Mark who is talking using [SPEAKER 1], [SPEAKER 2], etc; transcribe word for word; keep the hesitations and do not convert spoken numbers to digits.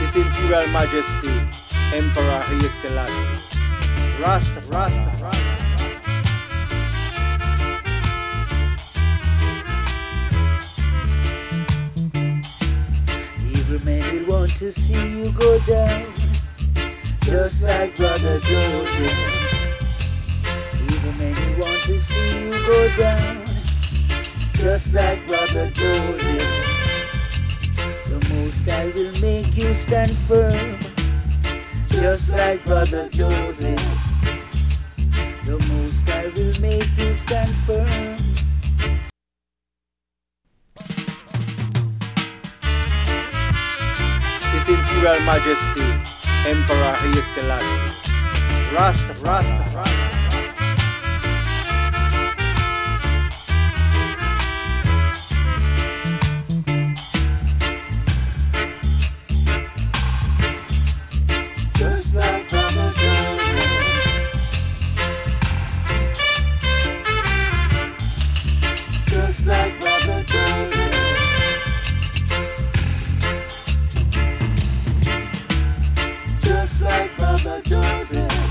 [SPEAKER 1] His Imperial Majesty, Emperor Haile Selassie, Rastafari. Rastafari.
[SPEAKER 2] Evil men will want to see you go down, just like Brother Joseph. Evil men will want to see you go down, just like Brother Joseph. The Most High will make you stand firm, just like Brother Joseph. The Most High will make you stand firm.
[SPEAKER 1] His Imperial Majesty, Emperor Haile Selassie, Rastafari. Rastafari.
[SPEAKER 2] Just like Brother Joseph. Just like Brother Joseph. Just like Brother Joseph.